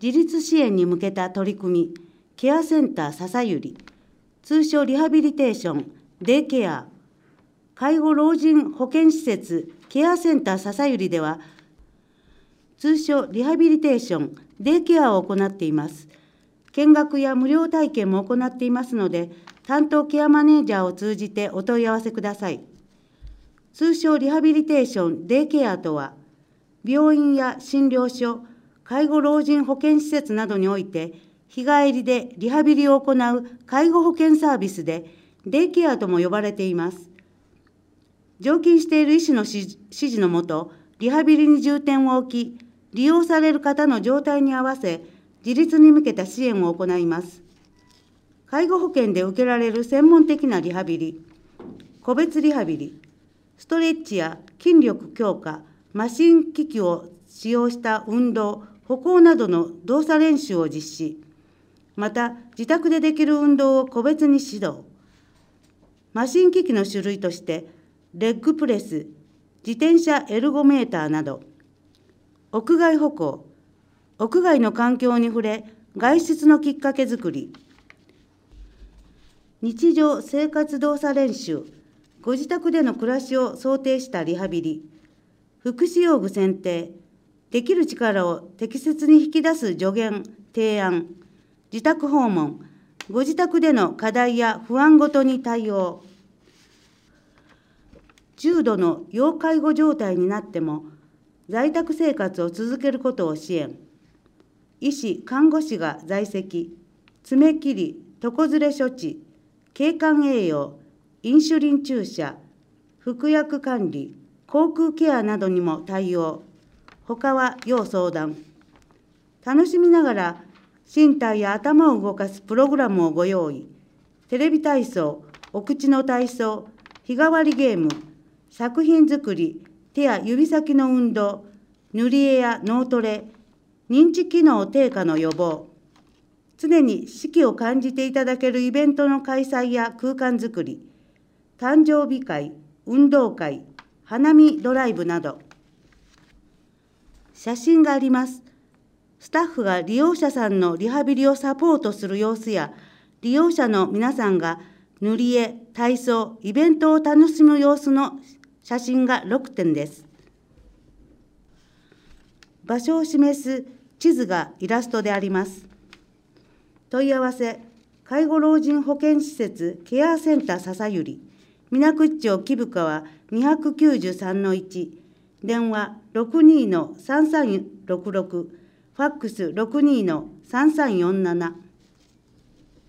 自立支援に向けた取り組み、ケアセンターささゆり、通称リハビリテーション、デイケア、介護老人保健施設、ケアセンターささゆりでは、通称リハビリテーション、デイケアを行っています。見学や無料体験も行っていますので、担当ケアマネージャーを通じてお問い合わせください。通称リハビリテーション、デイケアとは、病院や診療所、介護老人保健施設などにおいて、日帰りでリハビリを行う介護保険サービスで、デイケアとも呼ばれています。常勤している医師の指示のもと、リハビリに重点を置き、利用される方の状態に合わせ、自立に向けた支援を行います。介護保険で受けられる専門的なリハビリ、個別リハビリ、ストレッチや筋力強化、マシン機器を使用した運動、歩行などの動作練習を実施。また、自宅でできる運動を個別に指導。マシン機器の種類として、レッグプレス、自転車エルゴメーターなど、屋外歩行、屋外の環境に触れ、外出のきっかけづくり、日常生活動作練習、ご自宅での暮らしを想定したリハビリ、福祉用具選定、できる力を適切に引き出す助言、提案、自宅訪問、ご自宅での課題や不安ごとに対応、重度の要介護状態になっても、在宅生活を続けることを支援、医師・看護師が在籍、爪切り、床ずれ処置、経管栄養、インシュリン注射、服薬管理、口腔ケアなどにも対応、他は要相談。楽しみながら身体や頭を動かすプログラムをご用意。テレビ体操、お口の体操、日替わりゲーム、作品作り、手や指先の運動、塗り絵や脳トレ、認知機能低下の予防、常に四季を感じていただけるイベントの開催や空間づくり、誕生日会、運動会、花見ドライブなど。写真があります。スタッフが利用者さんのリハビリをサポートする様子や、利用者の皆さんが塗り絵、体操、イベントを楽しむ様子の写真が6点です。場所を示す地図がイラストであります。問い合わせ、介護老人保健施設ケアセンターささゆり、水口町木深川 293-1、電話 62-3366、ファックス 62-3347。